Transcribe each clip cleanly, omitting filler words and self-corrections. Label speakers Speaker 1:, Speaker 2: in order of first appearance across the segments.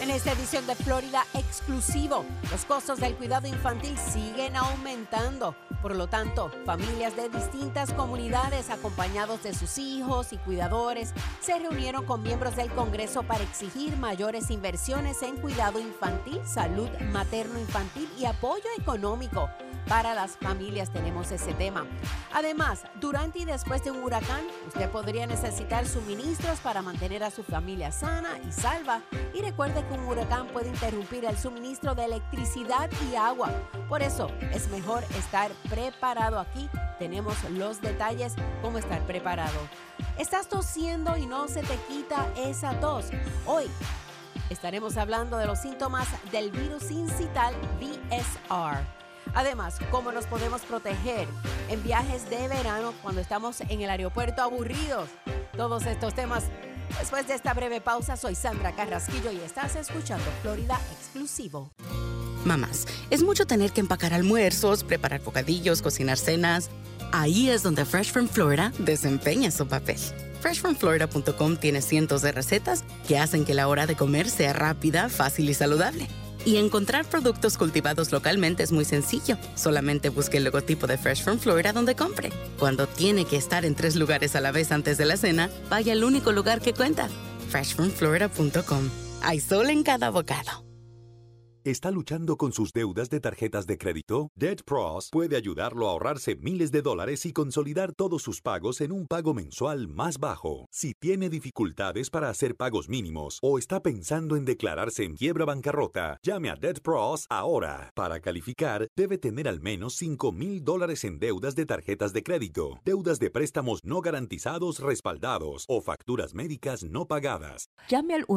Speaker 1: En esta edición de Florida Exclusivo, los costos del cuidado infantil siguen aumentando. Por lo tanto, familias de distintas comunidades acompañados de sus hijos y cuidadores se reunieron con miembros del Congreso para exigir mayores inversiones en cuidado infantil, salud materno-infantil y apoyo económico. Para las familias tenemos ese tema. Además, durante y después de un huracán, usted podría necesitar suministros para mantener a su familia sana y salva. Y recuerde que un huracán puede interrumpir el suministro de electricidad y agua. Por eso, es mejor estar preparado. Aquí tenemos los detalles, cómo estar preparado. ¿Estás tosiendo y no se te quita esa tos? Hoy estaremos hablando de los síntomas del virus sincital VSR. Además, cómo nos podemos proteger en viajes de verano cuando estamos en el aeropuerto aburridos. Todos estos temas después de esta breve pausa. Soy Sandra Carrasquillo y estás escuchando Florida Exclusivo.
Speaker 2: Mamás, es mucho tener que empacar almuerzos, preparar bocadillos, cocinar cenas. Ahí es donde Fresh from Florida desempeña su papel. FreshFromFlorida.com tiene cientos de recetas que hacen que la hora de comer sea rápida, fácil y saludable. Y encontrar productos cultivados localmente es muy sencillo. Solamente busque el logotipo de Fresh from Florida donde compre. Cuando tiene que estar en 3 lugares a la vez antes de la cena, vaya al único lugar que cuenta. FreshFromFlorida.com. Hay sol en cada bocado.
Speaker 3: ¿Está luchando con sus deudas de tarjetas de crédito? DebtPros puede ayudarlo a ahorrarse miles de dólares y consolidar todos sus pagos en un pago mensual más bajo. Si tiene dificultades para hacer pagos mínimos o está pensando en declararse en quiebra bancarrota, llame a DebtPros ahora. Para calificar, debe tener al menos $5,000 en deudas de tarjetas de crédito, deudas de préstamos no garantizados respaldados o facturas médicas no pagadas.
Speaker 4: Llame al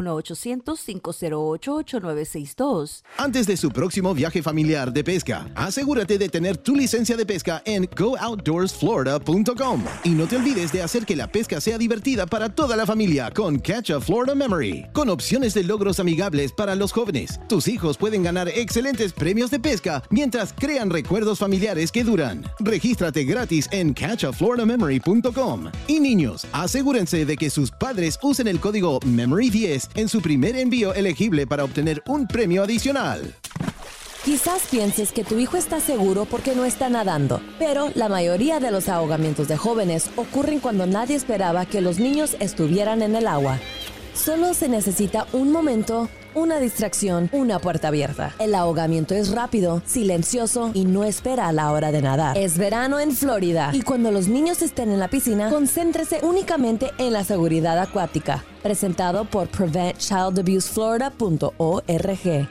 Speaker 4: 1-800-508-8962.
Speaker 5: Antes de su próximo viaje familiar de pesca, asegúrate de tener tu licencia de pesca en GoOutdoorsFlorida.com. Y no te olvides de hacer que la pesca sea divertida para toda la familia con Catch a Florida Memory. Con opciones de logros amigables para los jóvenes, tus hijos pueden ganar excelentes premios de pesca mientras crean recuerdos familiares que duran. Regístrate gratis en CatchAFloridaMemory.com. Y niños, asegúrense de que sus padres usen el código MEMORY10 en su primer envío elegible para obtener un premio adicional.
Speaker 6: Quizás pienses que tu hijo está seguro porque no está nadando, pero la mayoría de los ahogamientos de jóvenes ocurren cuando nadie esperaba que los niños estuvieran en el agua. Solo se necesita un momento, una distracción, una puerta abierta. El ahogamiento es rápido, silencioso y no espera a la hora de nadar. Es verano en Florida y cuando los niños estén en la piscina, concéntrese únicamente en la seguridad acuática. Presentado por PreventChildAbuseFlorida.org.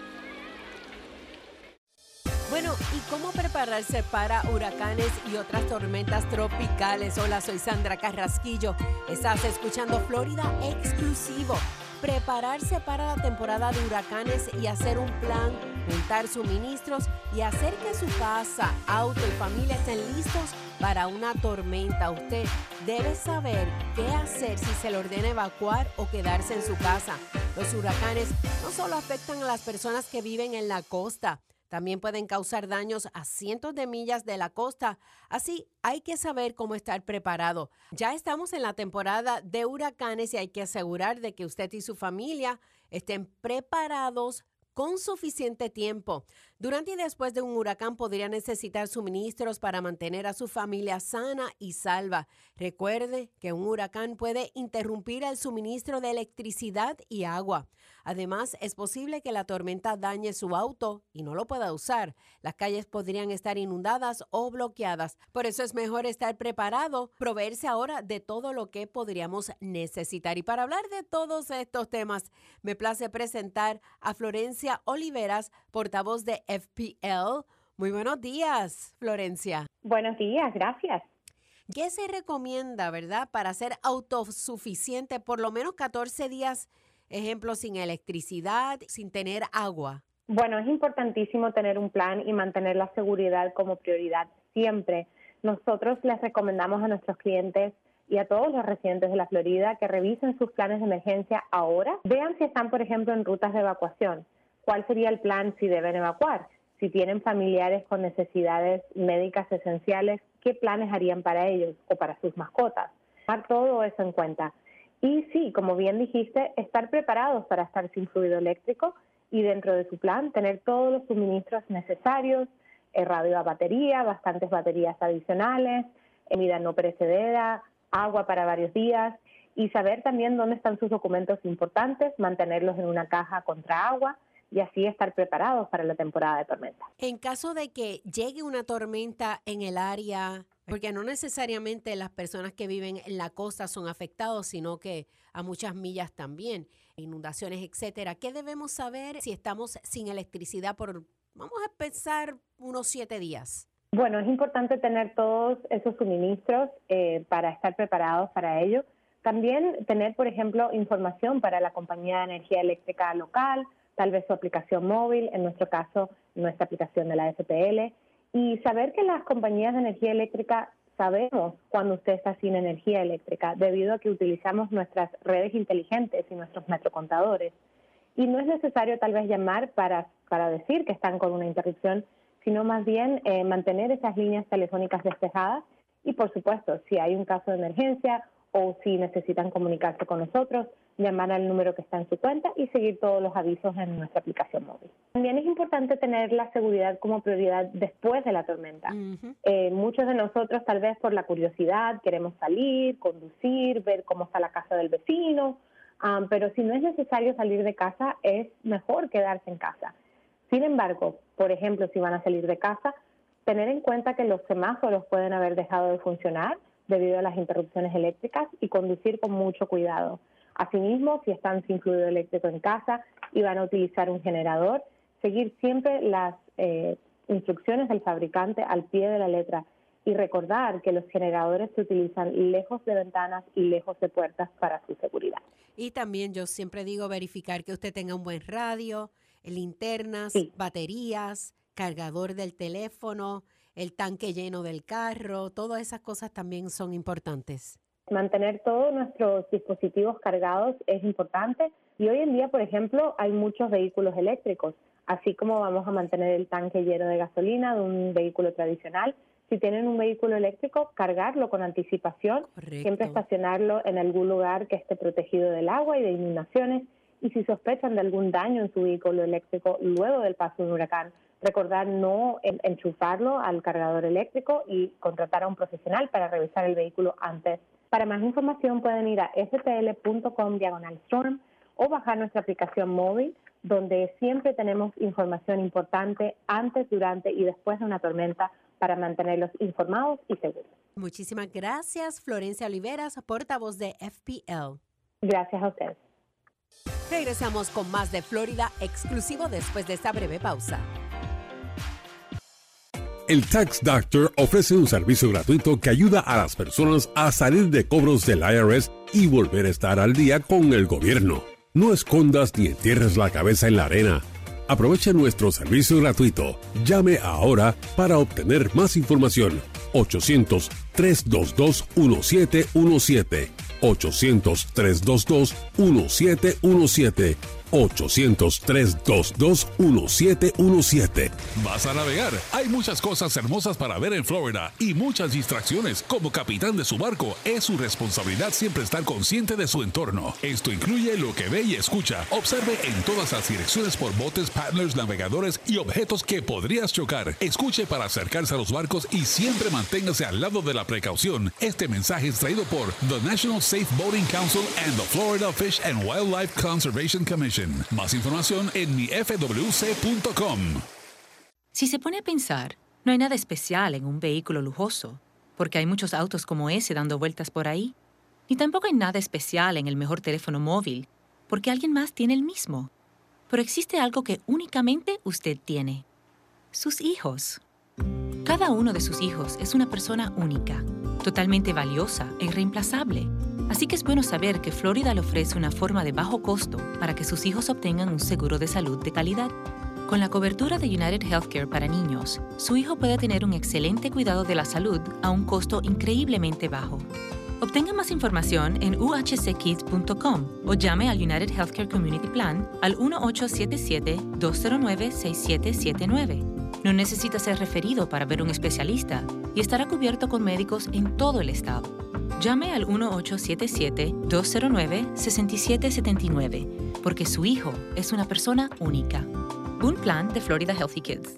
Speaker 1: Bueno, ¿y cómo prepararse para huracanes y otras tormentas tropicales? Hola, soy Sandra Carrasquillo. Estás escuchando Florida Exclusivo. Prepararse para la temporada de huracanes y hacer un plan, juntar suministros y hacer que su casa, auto y familia estén listos para una tormenta. Usted debe saber qué hacer si se le ordena evacuar o quedarse en su casa. Los huracanes no solo afectan a las personas que viven en la costa, también pueden causar daños a cientos de millas de la costa. Así, hay que saber cómo estar preparado. Ya estamos en la temporada de huracanes y hay que asegurar de que usted y su familia estén preparados con suficiente tiempo. Durante y después de un huracán podría necesitar suministros para mantener a su familia sana y salva. Recuerde que un huracán puede interrumpir el suministro de electricidad y agua. Además, es posible que la tormenta dañe su auto y no lo pueda usar. Las calles podrían estar inundadas o bloqueadas. Por eso es mejor estar preparado, proveerse ahora de todo lo que podríamos necesitar. Y para hablar de todos estos temas, me place presentar a Florencia Oliveras, portavoz de FPL. Muy buenos días, Florencia.
Speaker 7: Buenos días, gracias.
Speaker 1: ¿Qué se recomienda, verdad, para ser autosuficiente por lo menos 14 días, ejemplo, sin electricidad, sin tener agua?
Speaker 7: Bueno, es importantísimo tener un plan y mantener la seguridad como prioridad siempre. Nosotros les recomendamos a nuestros clientes y a todos los residentes de la Florida que revisen sus planes de emergencia ahora. Vean si están, por ejemplo, en rutas de evacuación. ¿Cuál sería el plan si deben evacuar? Si tienen familiares con necesidades médicas esenciales, ¿qué planes harían para ellos o para sus mascotas? Tomar todo eso en cuenta. Y sí, como bien dijiste, estar preparados para estar sin fluido eléctrico y dentro de su plan tener todos los suministros necesarios, radio a batería, bastantes baterías adicionales, comida no perecedera, agua para varios días y saber también dónde están sus documentos importantes, mantenerlos en una caja contra agua y así estar preparados para la temporada de tormenta.
Speaker 1: En caso de que llegue una tormenta en el área, porque no necesariamente las personas que viven en la costa son afectados, sino que a muchas millas también, inundaciones, etcétera. ¿Qué debemos saber si estamos sin electricidad por, vamos a pensar, unos 7 días?
Speaker 7: Bueno, es importante tener todos esos suministros para estar preparados para ello. También tener, por ejemplo, información para la compañía de energía eléctrica local, tal vez su aplicación móvil, en nuestro caso, nuestra aplicación de la FPL, y saber que las compañías de energía eléctrica sabemos cuando usted está sin energía eléctrica, debido a que utilizamos nuestras redes inteligentes y nuestros metrocontadores. Y no es necesario tal vez llamar para decir que están con una interrupción, sino más bien mantener esas líneas telefónicas despejadas y, por supuesto, si hay un caso de emergencia o si necesitan comunicarse con nosotros, llamar al número que está en su cuenta y seguir todos los avisos en nuestra aplicación móvil. También es importante tener la seguridad como prioridad después de la tormenta. Muchos de nosotros, tal vez por la curiosidad, queremos salir, conducir, ver cómo está la casa del vecino, pero si no es necesario salir de casa, es mejor quedarse en casa. Sin embargo, por ejemplo, si van a salir de casa, tener en cuenta que los semáforos pueden haber dejado de funcionar debido a las interrupciones eléctricas y conducir con mucho cuidado. Asimismo, si están sin fluido eléctrico en casa y van a utilizar un generador, seguir siempre las instrucciones del fabricante al pie de la letra y recordar que los generadores se utilizan lejos de ventanas y lejos de puertas para su seguridad.
Speaker 1: Y también yo siempre digo verificar que usted tenga un buen radio, linternas, baterías, cargador del teléfono, el tanque lleno del carro, todas esas cosas también son importantes.
Speaker 7: Mantener todos nuestros dispositivos cargados es importante y hoy en día, por ejemplo, hay muchos vehículos eléctricos, así como vamos a mantener el tanque lleno de gasolina de un vehículo tradicional. Si tienen un vehículo eléctrico, cargarlo con anticipación, siempre estacionarlo en algún lugar que esté protegido del agua y de inundaciones y si sospechan de algún daño en su vehículo eléctrico luego del paso de un huracán, recordar no enchufarlo al cargador eléctrico y contratar a un profesional para revisar el vehículo antes. Para más información pueden ir a fpl.com/storm o bajar nuestra aplicación móvil, donde siempre tenemos información importante antes, durante y después de una tormenta para mantenerlos informados y seguros.
Speaker 1: Muchísimas gracias, Florencia Oliveras, portavoz de FPL.
Speaker 7: Gracias a ustedes.
Speaker 1: Regresamos con más de Florida Exclusivo después de esta breve pausa.
Speaker 4: El Tax Doctor ofrece un servicio gratuito que ayuda a las personas a salir de cobros del IRS y volver a estar al día con el gobierno. No escondas ni entierres la cabeza en la arena. Aprovecha nuestro servicio gratuito. Llame ahora para obtener más información. 800-322-1717. 800-322-1717. 800-322-1717.
Speaker 8: ¿Vas a navegar? Hay muchas cosas hermosas para ver en Florida y muchas distracciones. Como capitán de su barco, es su responsabilidad siempre estar consciente de su entorno. Esto incluye lo que ve y escucha. Observe en todas las direcciones por botes, paddlers, navegadores y objetos que podrías chocar. Escuche para acercarse a los barcos y siempre manténgase al lado de la precaución. Este mensaje es traído por the National Safe Boating Council and the Florida Fish and Wildlife Conservation Commission. Más información en mifwc.com.
Speaker 9: Si se pone a pensar, no hay nada especial en un vehículo lujoso, porque hay muchos autos como ese dando vueltas por ahí. Ni tampoco hay nada especial en el mejor teléfono móvil, porque alguien más tiene el mismo. Pero existe algo que únicamente usted tiene: sus hijos. Cada uno de sus hijos es una persona única, totalmente valiosa e irreemplazable. Así que es bueno saber que Florida le ofrece una forma de bajo costo para que sus hijos obtengan un seguro de salud de calidad. Con la cobertura de United Healthcare para niños, su hijo puede tener un excelente cuidado de la salud a un costo increíblemente bajo. Obtenga más información en uhckids.com o llame al United Healthcare Community Plan al 1-877-209-6779. No necesita ser referido para ver un especialista y estará cubierto con médicos en todo el estado. Llame al 1877-209-6779, porque su hijo es una persona única. Un plan de Florida Healthy Kids.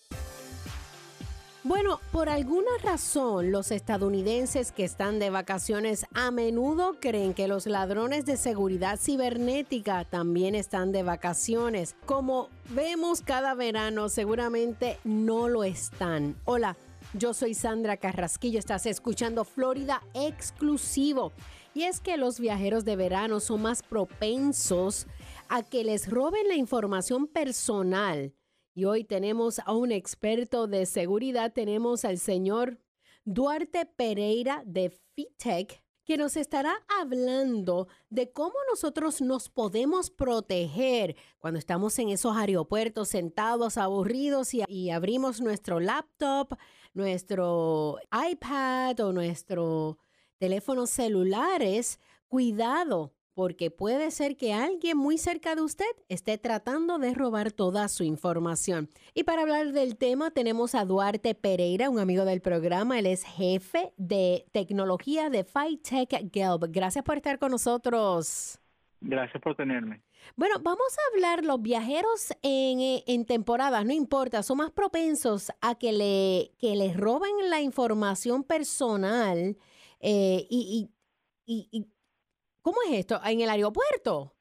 Speaker 1: Bueno, por alguna razón, los estadounidenses que están de vacaciones a menudo creen que los ladrones de seguridad cibernética también están de vacaciones. Como vemos cada verano, seguramente no lo están. Hola, yo soy Sandra Carrasquillo, estás escuchando Florida Exclusivo. Y es que los viajeros de verano son más propensos a que les roben la información personal. Y hoy tenemos a un experto de seguridad, tenemos al señor Duarte Pereira de FITech, que nos estará hablando de cómo nosotros nos podemos proteger cuando estamos en esos aeropuertos sentados, aburridos y abrimos nuestro laptop, nuestro iPad o nuestro teléfono celulares. Cuidado, porque puede ser que alguien muy cerca de usted esté tratando de robar toda su información. Y para hablar del tema tenemos a Duarte Pereira, un amigo del programa. Él es jefe de tecnología de FITech Gelb. Gracias por estar con nosotros.
Speaker 10: Gracias por tenerme.
Speaker 1: Bueno, vamos a hablar, los viajeros en temporadas, no importa, son más propensos a que les roben la información personal y ¿cómo es esto? ¿En el aeropuerto?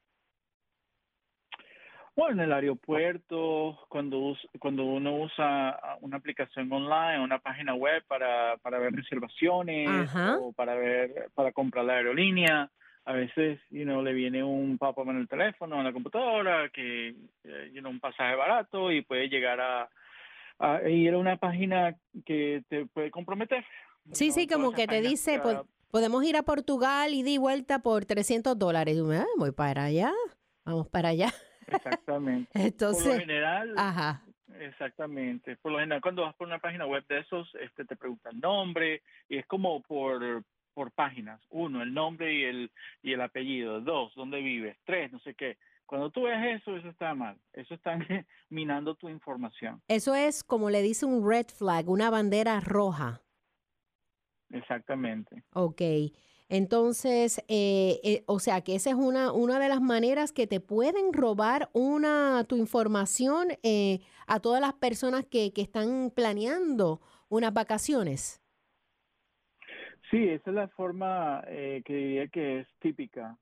Speaker 10: Bueno, en el aeropuerto, cuando uno usa una aplicación online, una página web para ver reservaciones,
Speaker 1: Ajá.
Speaker 10: o para comprar la aerolínea, a veces, le viene un pop-up en el teléfono, en la computadora, que, un pasaje barato y puede llegar a ir a una página que te puede comprometer.
Speaker 1: Sí, sí, como que te dice, podemos ir a Portugal y di vuelta por $300. Y tú, voy para allá, vamos para allá.
Speaker 10: Exactamente.
Speaker 1: Entonces,
Speaker 10: por lo general,
Speaker 1: ajá.
Speaker 10: Exactamente. Por lo general, cuando vas por una página web de esos, te pregunta el nombre y es como por páginas. 1, el nombre y el apellido. 2, dónde vives. 3, no sé qué. Cuando tú ves eso está mal. Eso está minando tu información.
Speaker 1: Eso es como le dice un red flag, una bandera roja.
Speaker 10: Exactamente.
Speaker 1: Ok. Entonces, o sea que esa es una de las maneras que te pueden robar tu información a todas las personas que están planeando unas vacaciones.
Speaker 10: Sí, esa es la forma que diría que es típica.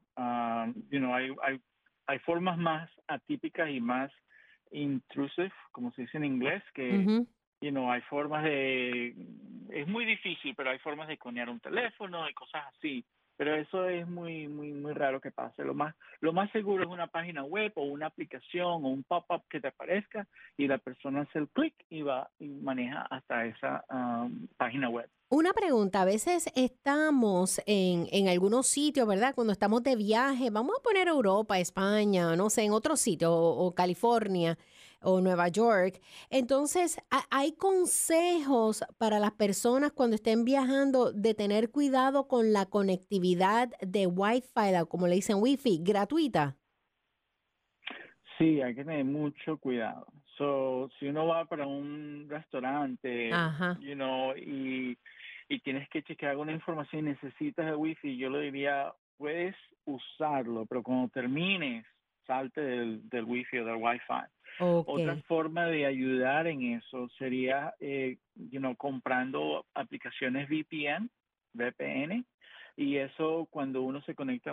Speaker 10: Hay formas más atípicas y más intrusive, como se dice en inglés, que hay formas es muy difícil, pero hay formas de conear un teléfono y cosas así. Pero eso es muy, muy, muy raro que pase. Lo más seguro es una página web o una aplicación o un pop-up que te aparezca y la persona hace el clic y va y maneja hasta esa página web.
Speaker 1: Una pregunta, a veces estamos en algunos sitios, ¿verdad? Cuando estamos de viaje, vamos a poner Europa, España, no sé, en otro sitio, o California, o Nueva York. Entonces, hay consejos para las personas cuando estén viajando de tener cuidado con la conectividad de Wi-Fi, como le dicen Wi-Fi, gratuita.
Speaker 10: Sí, hay que tener mucho cuidado. Si uno va para un restaurante,
Speaker 1: Ajá.
Speaker 10: y tienes que chequear alguna información y necesitas el Wi-Fi, yo le diría, puedes usarlo, pero cuando termines, salte del Wi-Fi o del Wi-Fi.
Speaker 1: Okay.
Speaker 10: Otra forma de ayudar en eso sería, comprando aplicaciones VPN, y eso cuando uno se conecta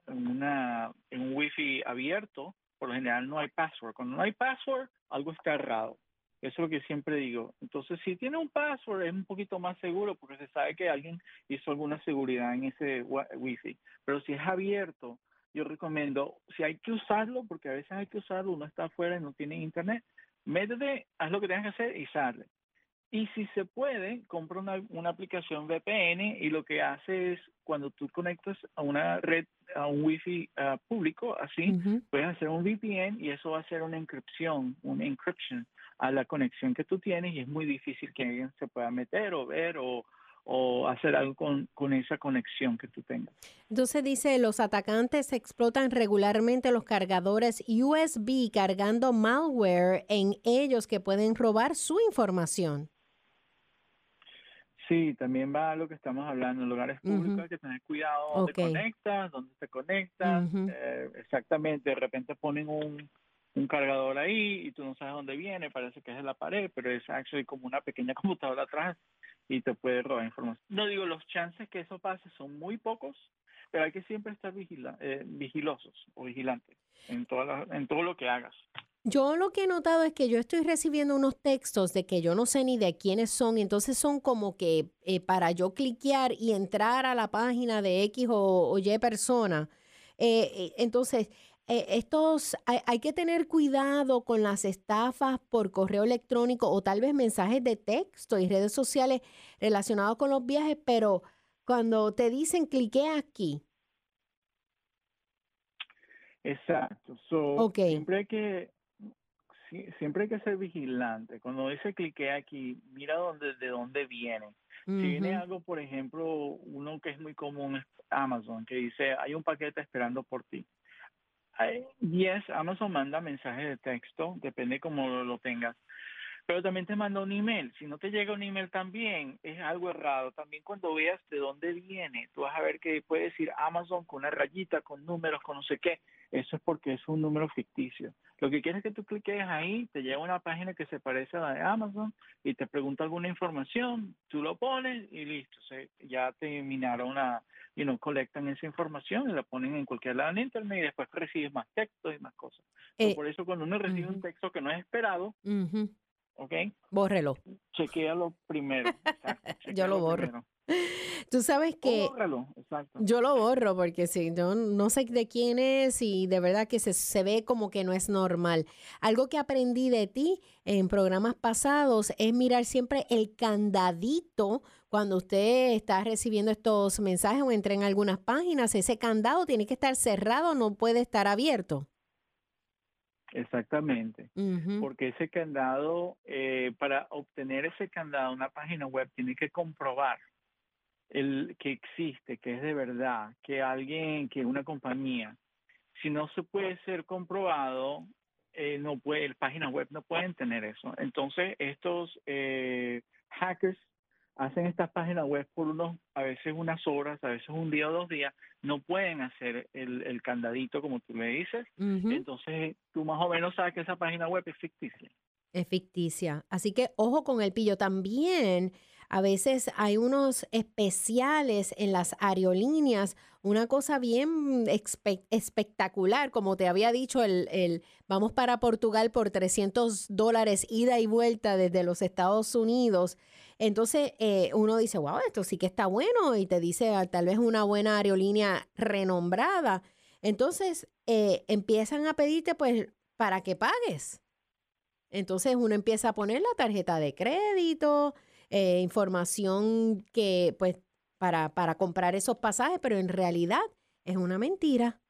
Speaker 10: en un Wi-Fi abierto, por lo general no hay password. Cuando no hay password, algo está errado. Eso es lo que siempre digo. Entonces, si tiene un password, es un poquito más seguro porque se sabe que alguien hizo alguna seguridad en ese Wi-Fi. Pero si es abierto, yo recomiendo, si hay que usarlo, porque a veces hay que usarlo, uno está afuera y no tiene internet, métete, haz lo que tengas que hacer y sale. Y si se puede, compra una aplicación VPN y lo que hace es, cuando tú conectas a una red, a un Wi-Fi público, así, puedes hacer un VPN y eso va a hacer una encryption a la conexión que tú tienes y es muy difícil que alguien se pueda meter o ver o hacer algo con esa conexión que tú tengas.
Speaker 1: Entonces dice, los atacantes explotan regularmente los cargadores USB cargando malware en ellos que pueden robar su información.
Speaker 10: Sí, también va a lo que estamos hablando. En lugares públicos hay que tener cuidado dónde conectas, dónde te conectas. Exactamente, de repente ponen un cargador ahí y tú no sabes dónde viene, parece que es de la pared, pero es actually como una pequeña computadora atrás y te puede robar información. No digo, los chances que eso pase son muy pocos, pero hay que siempre estar vigilosos o vigilantes en todo lo que hagas.
Speaker 1: Yo lo que he notado es que yo estoy recibiendo unos textos de que yo no sé ni de quiénes son, y entonces son como que para yo cliquear y entrar a la página de X o Y persona. Entonces, hay que tener cuidado con las estafas por correo electrónico o tal vez mensajes de texto y redes sociales relacionados con los viajes, pero cuando te dicen cliquea aquí.
Speaker 10: Exacto. Siempre hay que ser vigilante. Cuando dice clique aquí, mira de dónde viene. Si viene algo, por ejemplo, uno que es muy común es Amazon, que dice hay un paquete esperando por ti. Amazon manda mensajes de texto, depende cómo lo tengas. Pero también te manda un email. Si no te llega un email también, es algo errado. También cuando veas de dónde viene, tú vas a ver que puede decir Amazon con una rayita, con números, con no sé qué. Eso es porque es un número ficticio. Lo que quieres es que tú cliques ahí, te llega una página que se parece a la de Amazon y te pregunta alguna información, tú lo pones y listo. Ya terminaron colectan esa información y la ponen en cualquier lado en internet y después recibes más textos y más cosas. Por eso cuando uno recibe un texto que no es esperado, ¿ok?
Speaker 1: Bórrelo.
Speaker 10: Chequéalo primero. Exacto.
Speaker 1: Yo lo borro.
Speaker 10: Primero.
Speaker 1: Tú sabes que
Speaker 10: Bórralo, exacto.
Speaker 1: yo lo borro porque sí, yo no sé de quién es y de verdad que se ve como que no es normal. Algo que aprendí de ti en programas pasados es mirar siempre el candadito cuando usted está recibiendo estos mensajes o entra en algunas páginas. Ese candado tiene que estar cerrado, no puede estar abierto.
Speaker 10: Exactamente, porque ese candado, para obtener ese candado, una página web tiene que comprobar que existe, que es de verdad, que una compañía, si no se puede ser comprobado, el página web no pueden tener eso. Entonces, estos hackers hacen estas páginas web por a veces unas horas, a veces un día o 2 días, no pueden hacer el candadito como tú le dices. Entonces, tú más o menos sabes que esa página web es ficticia.
Speaker 1: Es ficticia. Así que ojo con el pillo. También a veces hay unos especiales en las aerolíneas, una cosa bien espectacular, como te había dicho, vamos para Portugal por $300 ida y vuelta desde los Estados Unidos. Entonces uno dice, wow, esto sí que está bueno, y te dice tal vez una buena aerolínea renombrada. Entonces empiezan a pedirte pues para que pagues. Entonces uno empieza a poner la tarjeta de crédito, información que pues para comprar esos pasajes, pero en realidad es una mentira.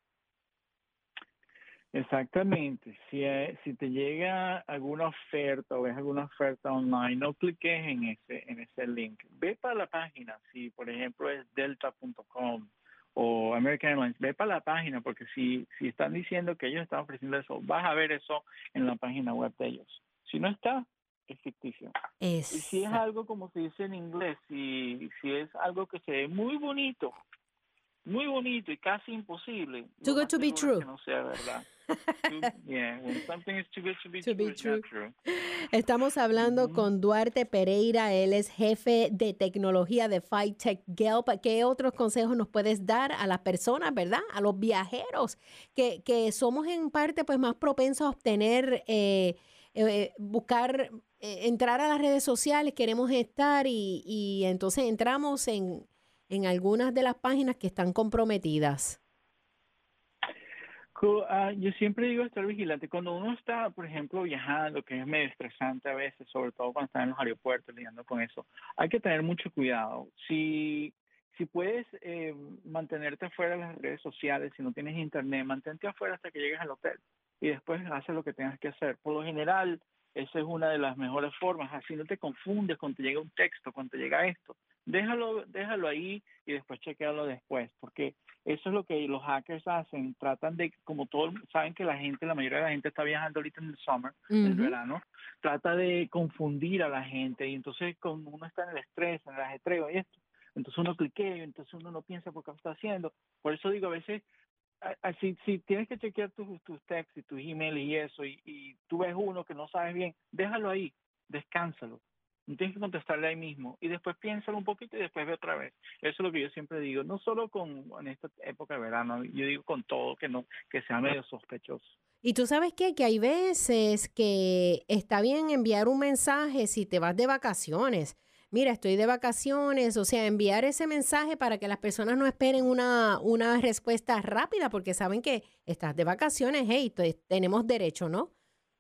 Speaker 10: Exactamente. Si te llega alguna oferta o ves alguna oferta online, no cliques en ese link. Ve para la página. Si por ejemplo es delta.com o American Airlines, ve para la página, porque si están diciendo que ellos están ofreciendo eso, vas a ver eso en la página web de ellos. Si no está, es ficticio. Y si es algo como se dice en inglés, si es algo que se ve muy bonito y casi imposible,
Speaker 1: Too good to be true.
Speaker 10: Que no sea verdad. When something is too good to be true, it's not true.
Speaker 1: Estamos hablando con Duarte Pereira, él es jefe de tecnología de FiTech Galp. ¿Qué otros consejos nos puedes dar a las personas, verdad? A los viajeros, que somos en parte pues más propensos a obtener, buscar, entrar a las redes sociales, queremos estar y entonces entramos en algunas de las páginas que están comprometidas.
Speaker 10: Yo siempre digo estar vigilante. Cuando uno está, por ejemplo, viajando, que es medio estresante a veces, sobre todo cuando está en los aeropuertos lidiando con eso, hay que tener mucho cuidado. Si puedes mantenerte afuera de las redes sociales, si no tienes internet, mantente afuera hasta que llegues al hotel y después haces lo que tengas que hacer. Por lo general, esa es una de las mejores formas. Así no te confundes cuando te llega un texto, cuando te llega esto. déjalo ahí y después chequealo después, porque eso es lo que los hackers hacen, tratan de, como todos saben que la mayoría de la gente está viajando ahorita en el summer, el verano, trata de confundir a la gente, y entonces cuando uno está en el estrés, en el ajetreo y esto, entonces uno cliquea, entonces uno no piensa por qué lo está haciendo. Por eso digo, a veces, si tienes que chequear tus textos y tus emails y eso, y tú ves uno que no sabes bien, déjalo ahí, descánsalo. No tienes que contestarle ahí mismo. Y después piénsalo un poquito y después ve otra vez. Eso es lo que yo siempre digo. No solo en esta época de verano, yo digo con todo, que sea medio sospechoso.
Speaker 1: Y tú sabes qué, que hay veces que está bien enviar un mensaje si te vas de vacaciones. Mira, estoy de vacaciones, o sea, enviar ese mensaje para que las personas no esperen una respuesta rápida porque saben que estás de vacaciones, hey, tenemos derecho, ¿no?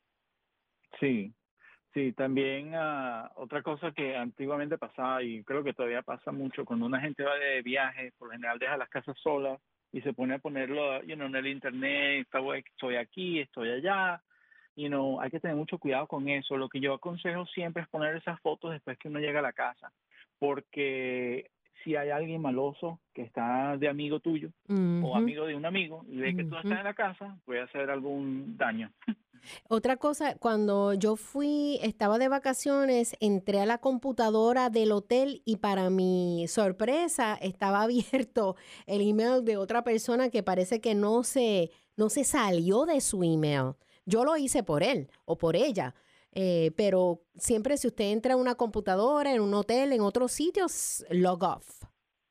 Speaker 10: Sí. Sí, también otra cosa que antiguamente pasaba y creo que todavía pasa mucho, cuando una gente va de viaje, por lo general deja las casas solas y se pone a ponerlo en el internet, estoy aquí, estoy allá, hay que tener mucho cuidado con eso. Lo que yo aconsejo siempre es poner esas fotos después que uno llega a la casa, porque si hay alguien maloso que está de amigo tuyo o amigo de un amigo y ve que tú estás en la casa, puede hacer algún daño.
Speaker 1: Otra cosa, cuando yo estaba de vacaciones, entré a la computadora del hotel y para mi sorpresa estaba abierto el email de otra persona que parece que no se salió de su email. Yo lo hice por él o por ella, pero siempre si usted entra a una computadora, en un hotel, en otros sitios, log off.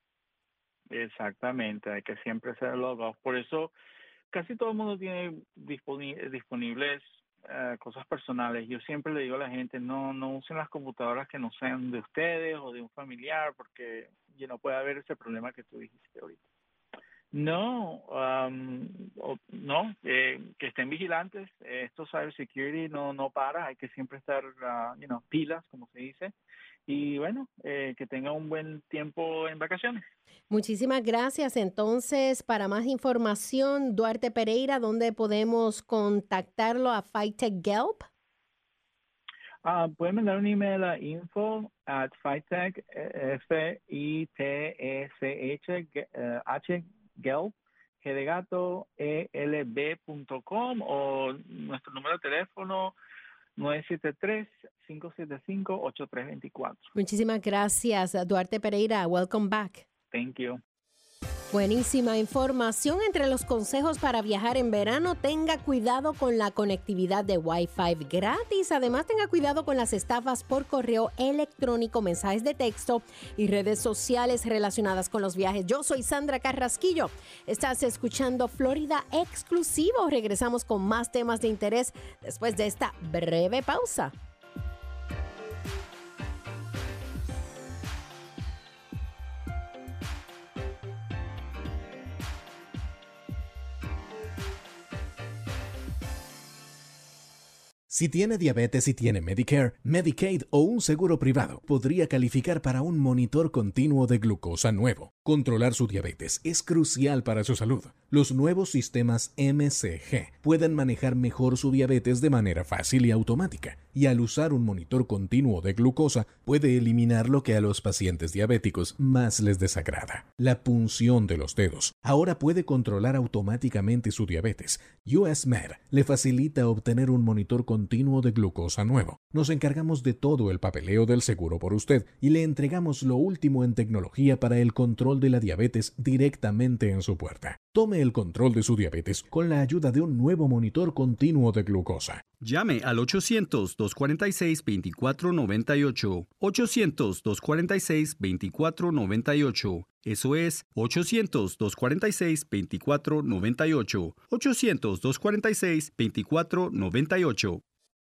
Speaker 10: Exactamente, hay que siempre hacer log off. Por eso casi todo el mundo tiene disponibles cosas personales. Yo siempre le digo a la gente, no usen las computadoras que no sean de ustedes o de un familiar, porque no puede haber ese problema que tú dijiste ahorita. Que estén vigilantes. Esto cybersecurity no para, hay que siempre estar pilas, como se dice. Y bueno, que tengan un buen tiempo en vacaciones.
Speaker 1: Muchísimas gracias. Entonces, para más información, Duarte Pereira, ¿dónde podemos contactarlo a FightTech Gelb?
Speaker 10: Pueden mandar un email a info@FightTech, FITECH, Gelb, G de gato, ELB.com, o nuestro número de teléfono 973-575-8324.
Speaker 1: Muchísimas gracias, Duarte Pereira. Welcome back.
Speaker 10: Thank you.
Speaker 1: Buenísima información. Entre los consejos para viajar en verano, tenga cuidado con la conectividad de Wi-Fi gratis. Además, tenga cuidado con las estafas por correo electrónico, mensajes de texto y redes sociales relacionadas con los viajes. Yo soy Sandra Carrasquillo. Estás escuchando Florida Exclusivo. Regresamos con más temas de interés después de esta breve pausa.
Speaker 5: Si tiene diabetes y tiene Medicare, Medicaid o un seguro privado, podría calificar para un monitor continuo de glucosa nuevo. Controlar su diabetes es crucial para su salud. Los nuevos sistemas MCG pueden manejar mejor su diabetes de manera fácil y automática, y al usar un monitor continuo de glucosa puede eliminar lo que a los pacientes diabéticos más les desagrada: la punción de los dedos. Ahora puede controlar automáticamente su diabetes. US Med le facilita obtener un monitor continuo de glucosa nuevo. Nos encargamos de todo el papeleo del seguro por usted y le entregamos lo último en tecnología para el control de la diabetes directamente en su puerta. Tome el control de su diabetes con la ayuda de un nuevo monitor continuo de glucosa.
Speaker 11: Llame al 800-246-2498. 800-246-2498. Eso es 800-246-2498. 800-246-2498.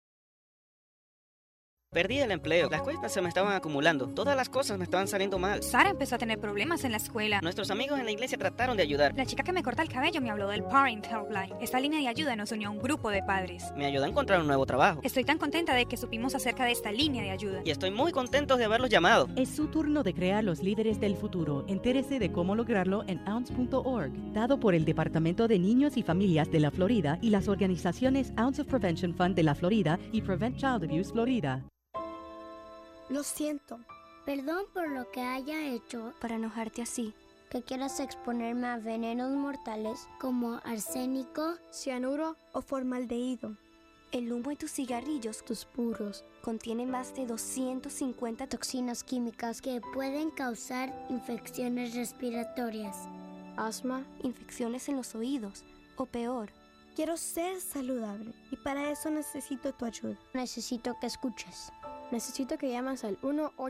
Speaker 12: Perdí el empleo, las cuentas se me estaban acumulando, todas las cosas me estaban saliendo mal.
Speaker 13: Sara empezó a tener problemas en la escuela.
Speaker 12: Nuestros amigos en la iglesia trataron de ayudar.
Speaker 13: La chica que me corta el cabello me habló del Parent Helpline. Esta línea de ayuda nos unió a un grupo de padres.
Speaker 12: Me ayudó a encontrar un nuevo trabajo.
Speaker 13: Estoy tan contenta de que supimos acerca de esta línea de ayuda.
Speaker 12: Y estoy muy contento de haberlos llamado.
Speaker 14: Es su turno de crear los líderes del futuro. Entérese de cómo lograrlo en ounce.org, dado por el Departamento de Niños y Familias de la Florida y las organizaciones Ounce of Prevention Fund de la Florida y Prevent Child Abuse Florida.
Speaker 15: Lo siento, Perdón por lo que haya hecho para enojarte así. Que quieras exponerme a venenos mortales como arsénico, cianuro o formaldehído. El humo de tus cigarrillos, tus puros, contienen más de 250 toxinas químicas que pueden causar infecciones respiratorias, asma, infecciones en los oídos o peor. Quiero ser saludable y para eso necesito tu ayuda. Necesito que escuches. Necesito que llames al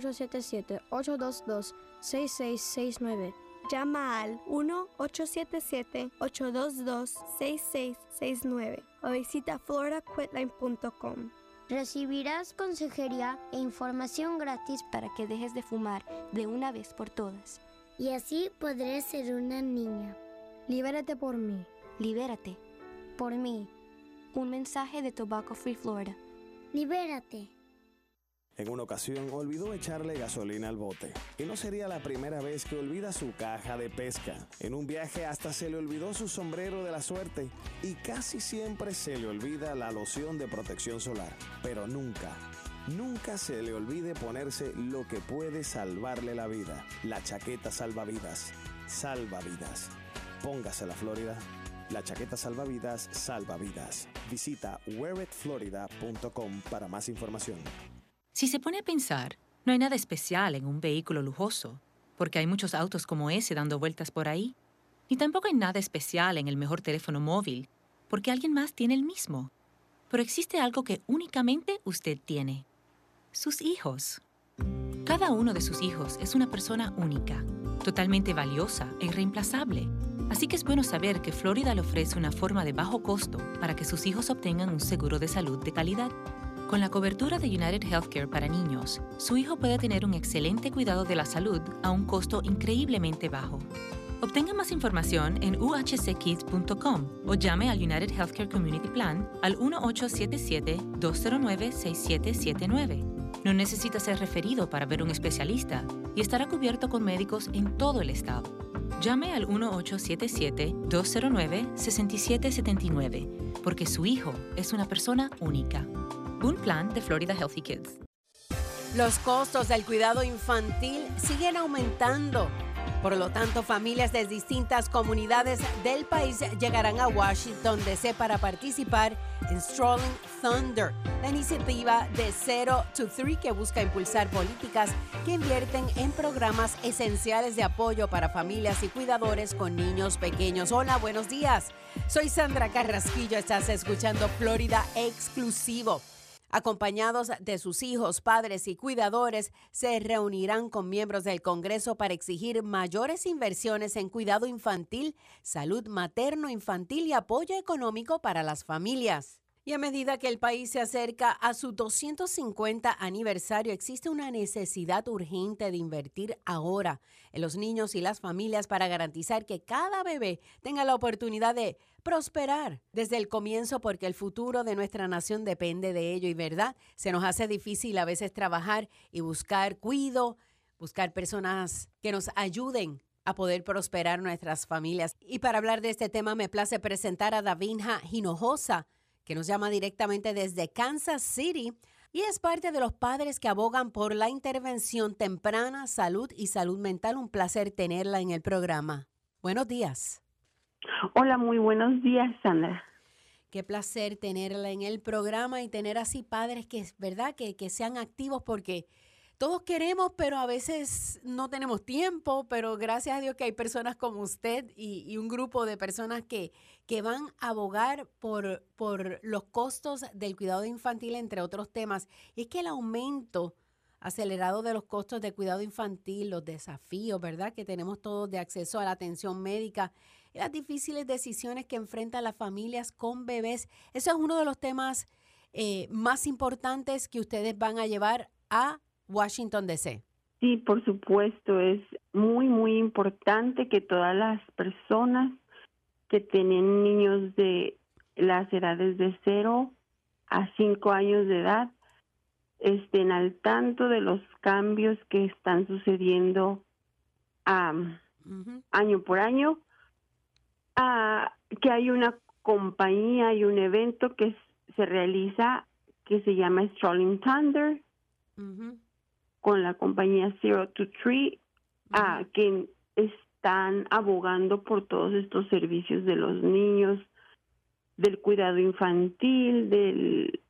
Speaker 15: 1-877-822-6669. Llama al 1-877-822-6669 o visita floridaquitline.com. Recibirás consejería e información gratis para que dejes de fumar de una vez por todas. Y así podré ser una niña. Libérate por mí. Libérate. Por mí. Un mensaje de Tobacco Free Florida. Libérate.
Speaker 16: En una ocasión olvidó echarle gasolina al bote. Y no sería la primera vez que olvida su caja de pesca. En un viaje hasta se le olvidó su sombrero de la suerte. Y casi siempre se le olvida la loción de protección solar. Pero nunca se le olvide ponerse lo que puede salvarle la vida. La chaqueta salvavidas. Salva vidas. Póngasela, Florida. La chaqueta salvavidas salva vidas. Visita wearitflorida.com para más información.
Speaker 9: Si se pone a pensar, no hay nada especial en un vehículo lujoso, porque hay muchos autos como ese dando vueltas por ahí. Ni tampoco hay nada especial en el mejor teléfono móvil, porque alguien más tiene el mismo. Pero existe algo que únicamente usted tiene. Sus hijos. Cada uno de sus hijos es una persona única, totalmente valiosa e irreemplazable. Así que es bueno saber que Florida le ofrece una forma de bajo costo para que sus hijos obtengan un seguro de salud de calidad. Con la cobertura de United Healthcare para niños, su hijo puede tener un excelente cuidado de la salud a un costo increíblemente bajo. Obtenga más información en uhckids.com o llame al United Healthcare Community Plan al 1-877-209-6779. No necesita ser referido para ver un especialista y estará cubierto con médicos en todo el estado. Llame al 1-877-209-6779 porque su hijo es una persona única. Un plan de Florida Healthy Kids.
Speaker 1: Los costos del cuidado infantil siguen aumentando. Por lo tanto, familias de distintas comunidades del país llegarán a Washington, D.C. para participar en Strolling Thunder, la iniciativa de 0 to 3 que busca impulsar políticas que invierten en programas esenciales de apoyo para familias y cuidadores con niños pequeños. Hola, buenos días. Soy Sandra Carrasquillo. Estás escuchando Florida Exclusivo. Acompañados de sus hijos, padres y cuidadores, se reunirán con miembros del Congreso para exigir mayores inversiones en cuidado infantil, salud materno-infantil y apoyo económico para las familias. Y a medida que el país se acerca a su 250 aniversario, existe una necesidad urgente de invertir ahora en los niños y las familias para garantizar que cada bebé tenga la oportunidad de prosperar desde el comienzo, porque el futuro de nuestra nación depende de ello. Y verdad, se nos hace difícil a veces trabajar y buscar cuidado, buscar personas que nos ayuden a poder prosperar nuestras familias. Y para hablar de este tema me place presentar a Davinja Hinojosa, que nos llama directamente desde Kansas City y es parte de los padres que abogan por la intervención temprana, salud y salud mental. Un placer tenerla en el programa. Buenos días.
Speaker 17: Hola, muy buenos días, Sandra.
Speaker 1: Qué placer tenerla en el programa y tener así padres que es verdad que sean activos, porque todos queremos, pero a veces no tenemos tiempo, pero gracias a Dios que hay personas como usted y un grupo de personas que van a abogar por los costos del cuidado infantil, entre otros temas. Y es que el aumento acelerado de los costos de cuidado infantil, los desafíos, ¿verdad?, que tenemos todos de acceso a la atención médica y las difíciles decisiones que enfrentan las familias con bebés. Eso es uno de los temas más importantes que ustedes van a llevar a Washington, D.C.
Speaker 17: Sí, por supuesto, es muy, muy importante que todas las personas que tienen niños de las edades de 0 a 5 años de edad estén al tanto de los cambios que están sucediendo año por año, que hay una compañía y un evento que se realiza que se llama Strolling Thunder. con la compañía Zero to Three, que están abogando por todos estos servicios de los niños, del cuidado infantil, del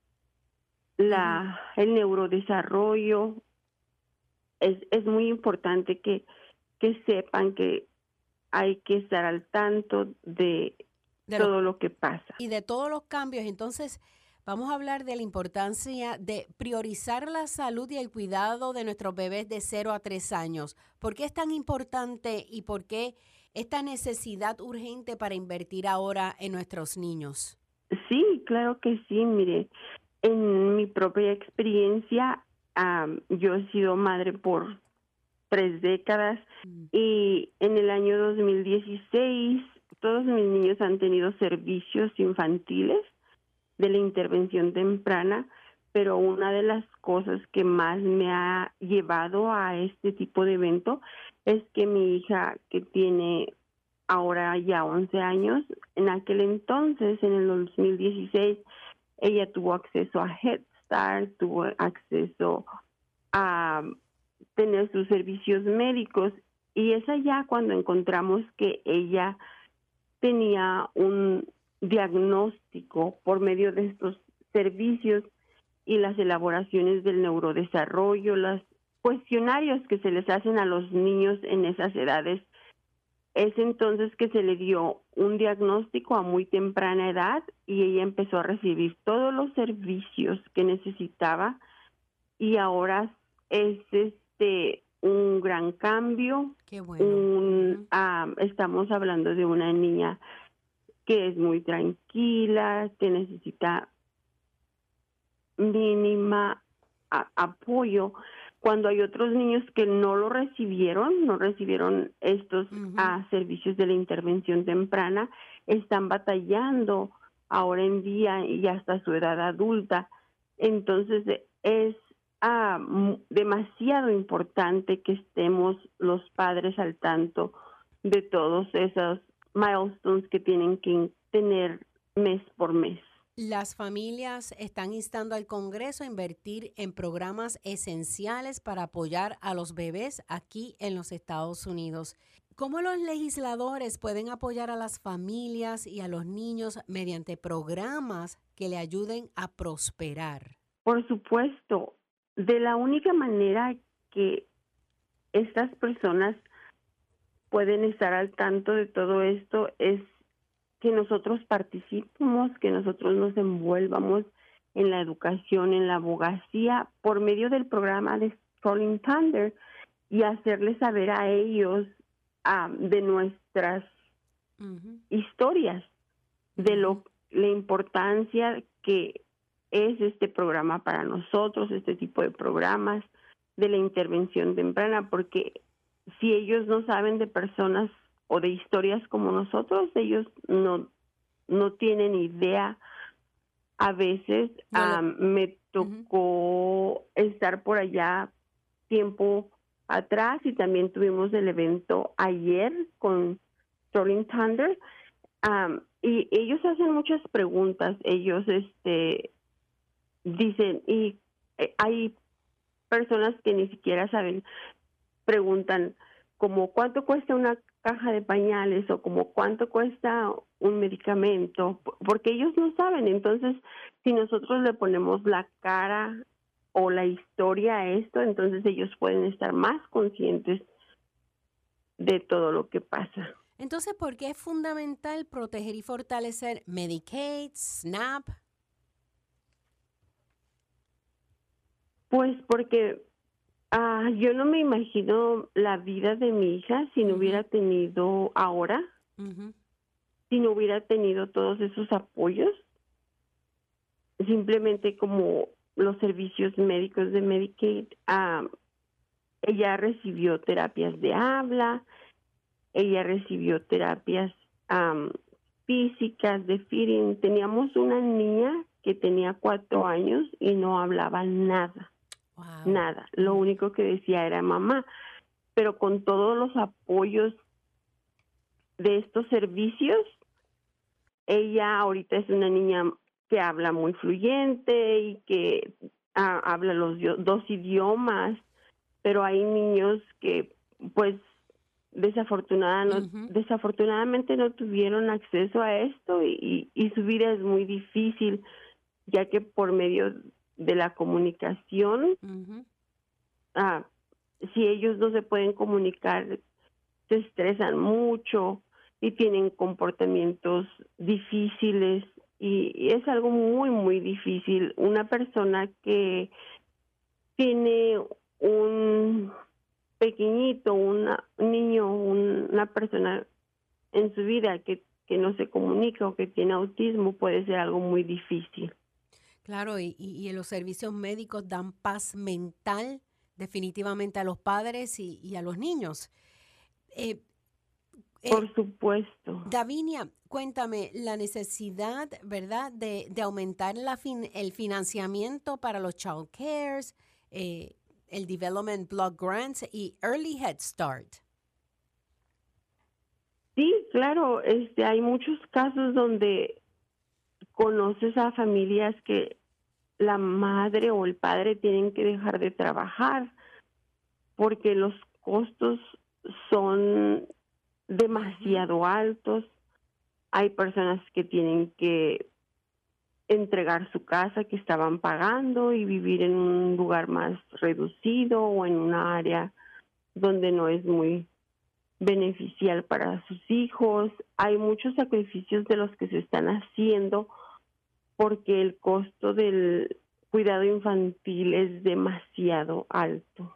Speaker 17: el neurodesarrollo. Es muy importante que sepan que hay que estar al tanto de todo lo que pasa.
Speaker 1: Y de todos los cambios. Entonces, vamos a hablar de la importancia de priorizar la salud y el cuidado de nuestros bebés de 0 a 3 años. ¿Por qué es tan importante y por qué esta necesidad urgente para invertir ahora en nuestros niños?
Speaker 17: Sí, claro que sí. Mire, en mi propia experiencia, yo he sido madre por 3 décadas y en el año 2016 todos mis niños han tenido servicios infantiles de la intervención temprana, pero una de las cosas que más me ha llevado a este tipo de evento es que mi hija, que tiene ahora ya 11 años, en aquel entonces, en el 2016, ella tuvo acceso a Head Start, tuvo acceso a tener sus servicios médicos, y es allá cuando encontramos que ella tenía un diagnóstico por medio de estos servicios y las elaboraciones del neurodesarrollo, los cuestionarios que se les hacen a los niños en esas edades. Es entonces que se le dio un diagnóstico a muy temprana edad y ella empezó a recibir todos los servicios que necesitaba, y ahora es un gran cambio.
Speaker 1: Qué bueno.
Speaker 17: Estamos hablando de una niña que es muy tranquila, que necesita mínima apoyo, cuando hay otros niños que no recibieron estos servicios de la intervención temprana, están batallando ahora en día y hasta su edad adulta. Entonces es demasiado importante que estemos los padres al tanto de todos esos milestones que tienen que tener mes por mes.
Speaker 1: Las familias están instando al Congreso a invertir en programas esenciales para apoyar a los bebés aquí en los Estados Unidos. ¿Cómo los legisladores pueden apoyar a las familias y a los niños mediante programas que le ayuden a prosperar?
Speaker 17: Por supuesto, de la única manera que estas personas pueden estar al tanto de todo esto es que nosotros participemos, que nosotros nos envuelvamos en la educación, en la abogacía, por medio del programa de Rolling Thunder, y hacerles saber a ellos de nuestras historias, de la importancia que es este programa para nosotros, este tipo de programas de la intervención temprana, porque si ellos no saben de personas o de historias como nosotros, ellos no tienen idea. A veces me tocó estar por allá tiempo atrás, y también tuvimos el evento ayer con Rolling Thunder, y ellos hacen muchas preguntas. Ellos dicen, y hay personas que ni siquiera saben, preguntan como cuánto cuesta una caja de pañales o como cuánto cuesta un medicamento, porque ellos no saben. Entonces, si nosotros le ponemos la cara o la historia a esto, entonces ellos pueden estar más conscientes de todo lo que pasa.
Speaker 1: Entonces, ¿por qué es fundamental proteger y fortalecer Medicaid, SNAP?
Speaker 17: Pues porque yo no me imagino la vida de mi hija si no hubiera tenido ahora, si no hubiera tenido todos esos apoyos, simplemente como los servicios médicos de Medicaid. Ella recibió terapias de habla, ella recibió terapias físicas, de feeding. Teníamos una niña que tenía 4 años y no hablaba nada. Wow. Nada, lo único que decía era mamá, pero con todos los apoyos de estos servicios, ella ahorita es una niña que habla muy fluyente y que habla los 2 idiomas, pero hay niños que pues desafortunadamente no tuvieron acceso a esto y su vida es muy difícil, ya que por medio de la comunicación, si ellos no se pueden comunicar, se estresan mucho y tienen comportamientos difíciles y es algo muy, muy difícil. Una persona que tiene un pequeñito, un niño, una persona en su vida que no se comunica o que tiene autismo, puede ser algo muy difícil.
Speaker 1: Claro, y los servicios médicos dan paz mental definitivamente a los padres y a los niños.
Speaker 17: Por supuesto.
Speaker 1: Davinia, cuéntame, la necesidad, ¿verdad?, de aumentar el financiamiento para los child cares, el Development Block Grants y Early Head Start.
Speaker 17: Sí, claro, hay muchos casos donde conoces a familias que la madre o el padre tienen que dejar de trabajar porque los costos son demasiado altos. Hay personas que tienen que entregar su casa que estaban pagando y vivir en un lugar más reducido o en una área donde no es muy beneficial para sus hijos. Hay muchos sacrificios de los que se están haciendo porque el costo del cuidado infantil es demasiado alto.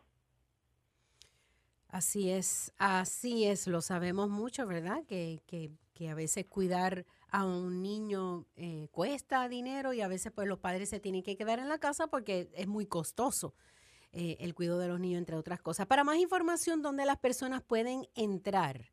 Speaker 1: Así es, lo sabemos mucho, ¿verdad? Que a veces cuidar a un niño cuesta dinero y a veces pues los padres se tienen que quedar en la casa porque es muy costoso el cuidado de los niños, entre otras cosas. Para más información, ¿dónde las personas pueden entrar?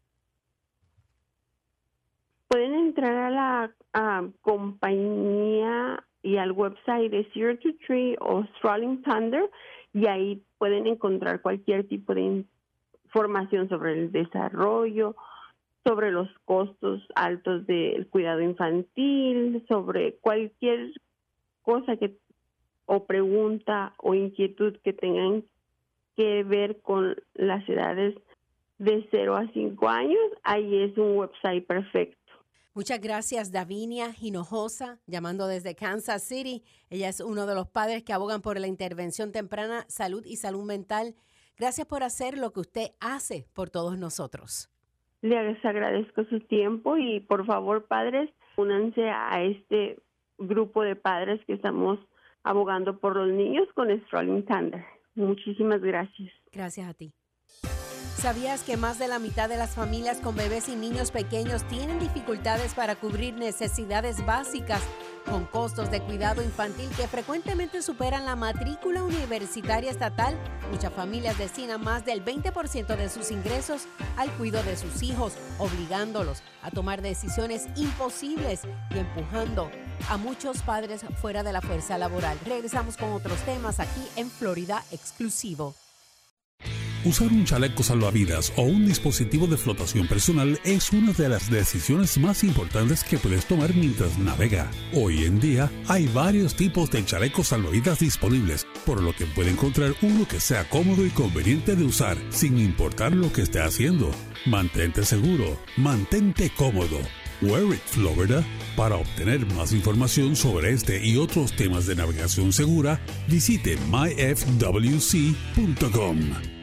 Speaker 17: Pueden entrar a la compañía y al website de Zero to Tree o Strolling Thunder y ahí pueden encontrar cualquier tipo de información sobre el desarrollo, sobre los costos altos del cuidado infantil, sobre cualquier cosa o pregunta o inquietud que tengan que ver con las edades de 0 a 5 años. Ahí es un website perfecto.
Speaker 1: Muchas gracias, Davinia Hinojosa, llamando desde Kansas City. Ella es uno de los padres que abogan por la intervención temprana, salud y salud mental. Gracias por hacer lo que usted hace por todos nosotros.
Speaker 17: Les agradezco su tiempo y por favor, padres, únanse a este grupo de padres que estamos abogando por los niños con Strolling Thunder. Muchísimas gracias.
Speaker 1: Gracias a ti. ¿Sabías que más de la mitad de las familias con bebés y niños pequeños tienen dificultades para cubrir necesidades básicas con costos de cuidado infantil que frecuentemente superan la matrícula universitaria estatal? Muchas familias destinan más del 20% de sus ingresos al cuidado de sus hijos, obligándolos a tomar decisiones imposibles y empujando a muchos padres fuera de la fuerza laboral. Regresamos con otros temas aquí en Florida Exclusivo.
Speaker 8: Usar un chaleco salvavidas o un dispositivo de flotación personal es una de las decisiones más importantes que puedes tomar mientras navega. Hoy en día hay varios tipos de chalecos salvavidas disponibles, por lo que puede encontrar uno que sea cómodo y conveniente de usar, sin importar lo que esté haciendo. Mantente seguro, mantente cómodo. Wear It Florida. Para obtener más información sobre este y otros temas de navegación segura, visite myfwc.com.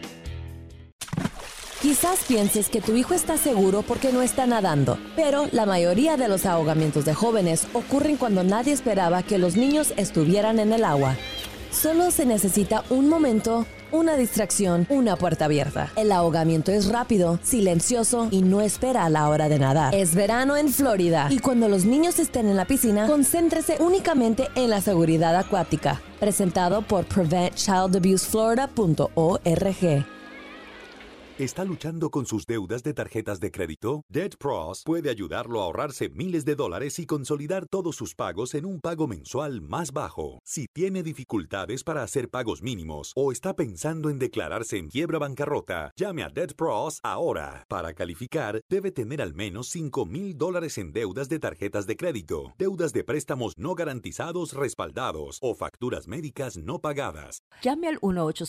Speaker 6: Quizás pienses que tu hijo está seguro porque no está nadando, pero la mayoría de los ahogamientos de jóvenes ocurren cuando nadie esperaba que los niños estuvieran en el agua. Solo se necesita un momento, una distracción, una puerta abierta. El ahogamiento es rápido, silencioso y no espera a la hora de nadar. Es verano en Florida y cuando los niños estén en la piscina, concéntrese únicamente en la seguridad acuática. Presentado por PreventChildAbuseFlorida.org.
Speaker 3: ¿Está luchando con sus deudas de tarjetas de crédito? Debt Pros puede ayudarlo a ahorrarse miles de dólares y consolidar todos sus pagos en un pago mensual más bajo. Si tiene dificultades para hacer pagos mínimos o está pensando en declararse en quiebra bancarrota, llame a Debt Pros ahora. Para calificar, debe tener al menos $5,000 en deudas de tarjetas de crédito, deudas de préstamos no garantizados respaldados o facturas médicas no pagadas.
Speaker 18: Llame al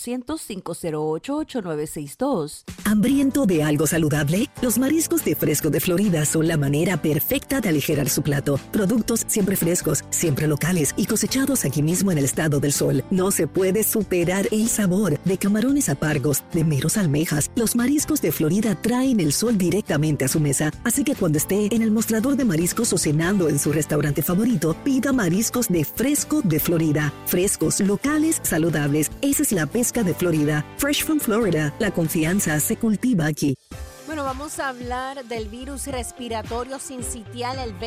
Speaker 18: 1-800-508-8962.
Speaker 19: ¿Hambriento de algo saludable? Los mariscos de Fresco de Florida son la manera perfecta de aligerar su plato. Productos siempre frescos, siempre locales y cosechados aquí mismo en el estado del Sol. No se puede superar el sabor de camarones a pargos, de meros almejas. Los mariscos de Florida traen el sol directamente a su mesa. Así que cuando esté en el mostrador de mariscos o cenando en su restaurante favorito, pida mariscos de Fresco de Florida. Frescos, locales, saludables. Esa es la pesca de Florida. Fresh from Florida. La confianza se cultiva aquí.
Speaker 1: Bueno, vamos a hablar del virus respiratorio sincitial, el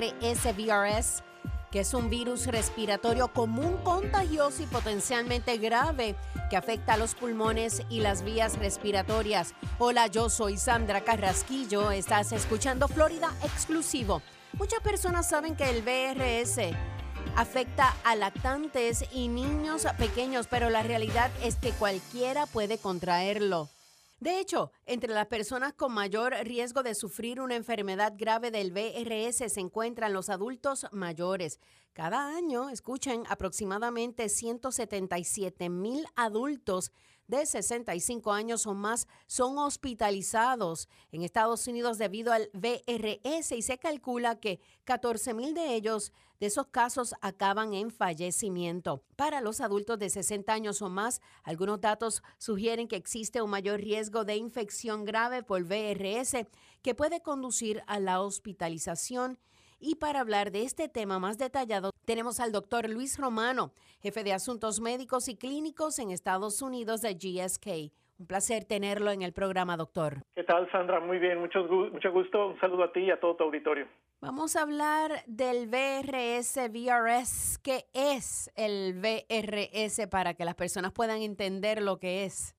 Speaker 1: VRS, que es un virus respiratorio común, contagioso y potencialmente grave que afecta a los pulmones y las vías respiratorias. Hola, yo soy Sandra Carrasquillo. Estás escuchando Florida Exclusivo. Muchas personas saben que el VRS afecta a lactantes y niños pequeños, pero la realidad es que cualquiera puede contraerlo. De hecho, entre las personas con mayor riesgo de sufrir una enfermedad grave del VRS se encuentran los adultos mayores. Cada año, escuchen, aproximadamente 177,000 adultos de 65 años o más son hospitalizados en Estados Unidos debido al VRS y se calcula que 14,000 de ellos, de esos casos, acaban en fallecimiento. Para los adultos de 60 años o más, algunos datos sugieren que existe un mayor riesgo de infección grave por VRS que puede conducir a la hospitalización. Y para hablar de este tema más detallado, tenemos al doctor Luis Romano, jefe de Asuntos Médicos y Clínicos en Estados Unidos de GSK. Un placer tenerlo en el programa, doctor.
Speaker 20: ¿Qué tal, Sandra? Muy bien, mucho gusto. Un saludo a ti y a todo tu auditorio.
Speaker 1: Vamos a hablar del VRS. ¿Qué es el VRS para que las personas puedan entender lo que es?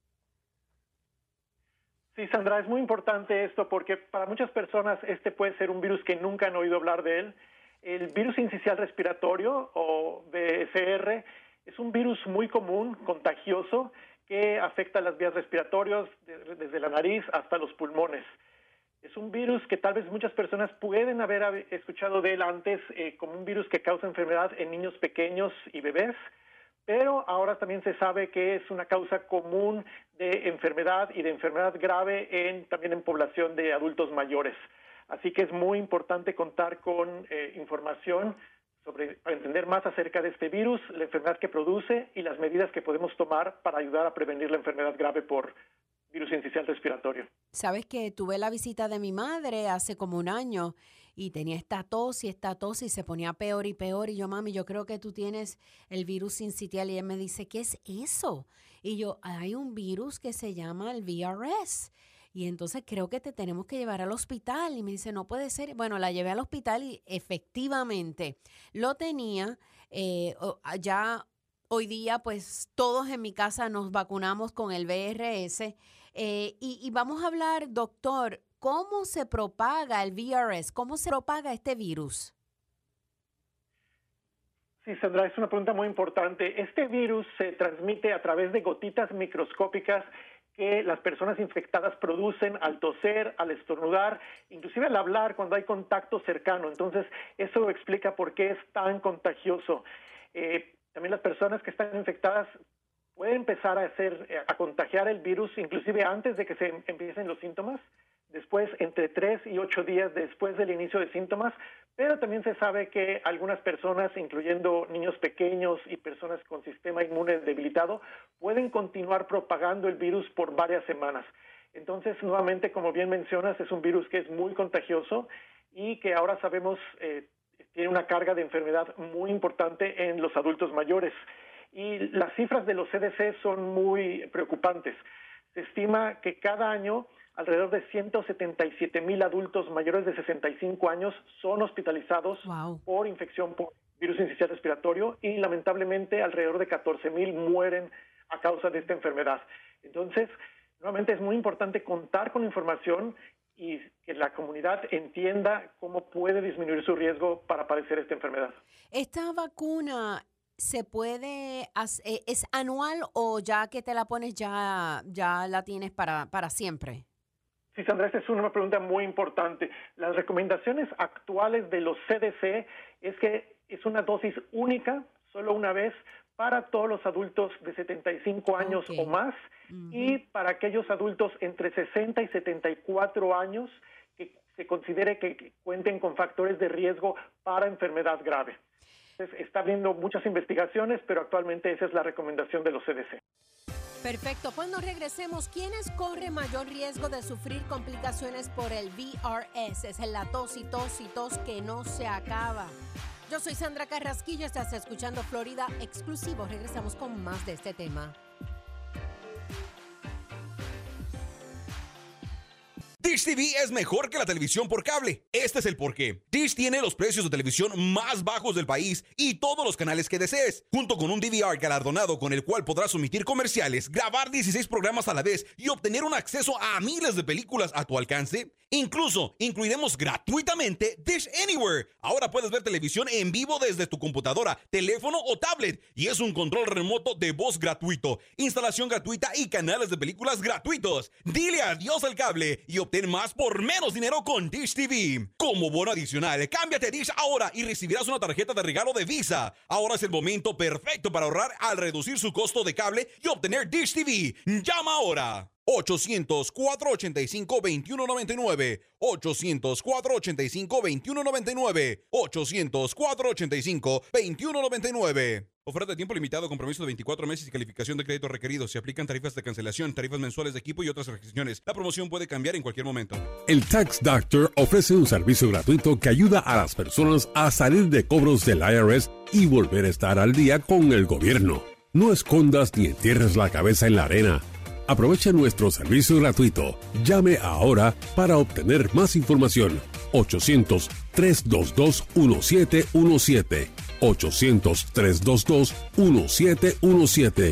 Speaker 20: Sí, Sandra, es muy importante esto porque para muchas personas este puede ser un virus que nunca han oído hablar de él. El virus sincicial respiratorio o VSR es un virus muy común, contagioso, que afecta las vías respiratorias desde la nariz hasta los pulmones. Es un virus que tal vez muchas personas pueden haber escuchado de él antes como un virus que causa enfermedad en niños pequeños y bebés, pero ahora también se sabe que es una causa común de enfermedad y de enfermedad grave también en población de adultos mayores. Así que es muy importante contar con información para entender más acerca de este virus, la enfermedad que produce y las medidas que podemos tomar para ayudar a prevenir la enfermedad grave por virus sincicial respiratorio.
Speaker 1: Sabes que tuve la visita de mi madre hace como un año y tenía esta tos y se ponía peor y peor. Y yo, mami, yo creo que tú tienes el virus sincitial. Y ella me dice, ¿qué es eso? Y yo, hay un virus que se llama el VRS. Y entonces creo que te tenemos que llevar al hospital. Y me dice, no puede ser. Bueno, la llevé al hospital y efectivamente lo tenía. Ya hoy día, pues todos en mi casa nos vacunamos con el VRS. Y vamos a hablar, doctor, ¿cómo se propaga el VRS? ¿Cómo se propaga este virus?
Speaker 20: Sí, Sandra, es una pregunta muy importante. Este virus se transmite a través de gotitas microscópicas que las personas infectadas producen al toser, al estornudar, inclusive al hablar cuando hay contacto cercano. Entonces, eso explica por qué es tan contagioso. También las personas que están infectadas pueden empezar a contagiar el virus inclusive antes de que se empiecen los síntomas, después entre 3 y 8 días después del inicio de síntomas, pero también se sabe que algunas personas, incluyendo niños pequeños y personas con sistema inmune debilitado, pueden continuar propagando el virus por varias semanas. Entonces, nuevamente, como bien mencionas, es un virus que es muy contagioso y que ahora sabemos tiene una carga de enfermedad muy importante en los adultos mayores. Y las cifras de los CDC son muy preocupantes. Se estima que cada año alrededor de 177,000 adultos mayores de 65 años son hospitalizados por infección por virus sincicial respiratorio y lamentablemente alrededor de 14,000 mueren a causa de esta enfermedad. Entonces, Nuevamente es muy importante contar con información y que la comunidad entienda cómo puede disminuir su riesgo para padecer esta enfermedad.
Speaker 1: ¿Esta vacuna se puede, es anual o ya que te la pones ya la tienes para siempre?
Speaker 20: Sí, Sandra, esa es una pregunta muy importante. Las recomendaciones actuales de los CDC es que es una dosis única, solo una vez, para todos los adultos de 75 años o más, y para aquellos adultos entre 60 y 74 años que se considere que cuenten con factores de riesgo para enfermedad grave. Entonces, está habiendo muchas investigaciones, pero actualmente esa es la recomendación de los CDC.
Speaker 1: Perfecto. Cuando regresemos, ¿quiénes corren mayor riesgo de sufrir complicaciones por el VRS? Es la tos y tos y tos que no se acaba. Yo soy Sandra Carrasquillo, estás escuchando Florida Exclusivo. Regresamos con más de este tema.
Speaker 18: Dish TV es mejor que la televisión por cable. Este es el porqué. Dish tiene los precios de televisión más bajos del país y todos los canales que desees, junto con un DVR galardonado con el cual podrás omitir comerciales, grabar 16 programas a la vez y obtener un acceso a miles de películas a tu alcance. Incluso incluiremos gratuitamente Dish Anywhere. Ahora puedes ver televisión en vivo desde tu computadora, teléfono o tablet, y es un control remoto de voz gratuito, instalación gratuita y canales de películas gratuitos. Dile adiós al cable y obtén más por menos dinero con Dish TV. Como bono adicional, cámbiate a Dish ahora y recibirás una tarjeta de regalo de Visa. Ahora es el momento perfecto para ahorrar al reducir su costo de cable y obtener Dish TV. Llama ahora. 800-485-2199. 800-485-2199. 800-485-2199. Oferta de tiempo limitado, compromiso de 24 meses y calificación de crédito requerido. Se aplican tarifas de cancelación, tarifas mensuales de equipo y otras restricciones. La promoción puede cambiar en cualquier momento.
Speaker 4: El Tax Doctor ofrece un servicio gratuito que ayuda a las personas a salir de cobros del IRS y volver a estar al día con el gobierno. No escondas ni entierres la cabeza en la arena. Aprovecha nuestro servicio gratuito. Llame ahora para obtener más información. 800-322-1717. 800-322-1717.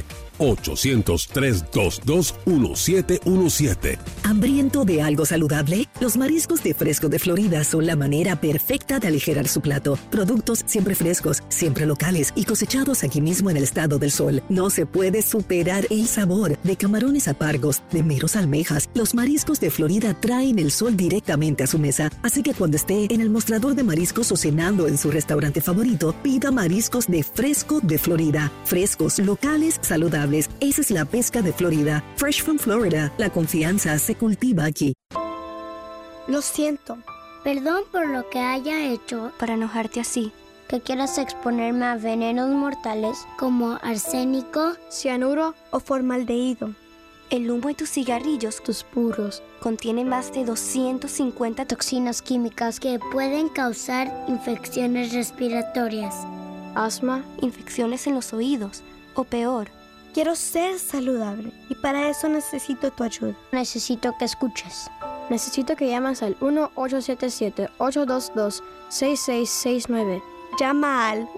Speaker 4: 800-322-1717.
Speaker 19: ¿Hambriento de algo saludable? Los mariscos de Fresco de Florida son la manera perfecta de aligerar su plato. Productos siempre frescos, siempre locales y cosechados aquí mismo en el estado del Sol. No se puede superar el sabor de camarones a pargos, de meros almejas. Los mariscos de Florida traen el sol directamente a su mesa. Así que cuando esté en el mostrador de mariscos o cenando en su restaurante favorito, pida mariscos de Fresco de Florida. Frescos, locales, saludables. Esa es la pesca de Florida. Fresh from Florida. La confianza se cultiva aquí.
Speaker 15: Lo siento. Perdón por lo que haya hecho
Speaker 13: para enojarte así.
Speaker 15: Que quieras exponerme a venenos mortales como arsénico,
Speaker 13: cianuro o formaldehído. El humo de tus cigarrillos,
Speaker 15: tus puros,
Speaker 13: contienen más de 250
Speaker 15: toxinas químicas que pueden causar infecciones respiratorias,
Speaker 13: asma, infecciones en los oídos o peor.
Speaker 15: Quiero ser saludable y para eso necesito tu ayuda. Necesito que escuches.
Speaker 13: Necesito que llames al 1-877-822-6669.
Speaker 15: Llama al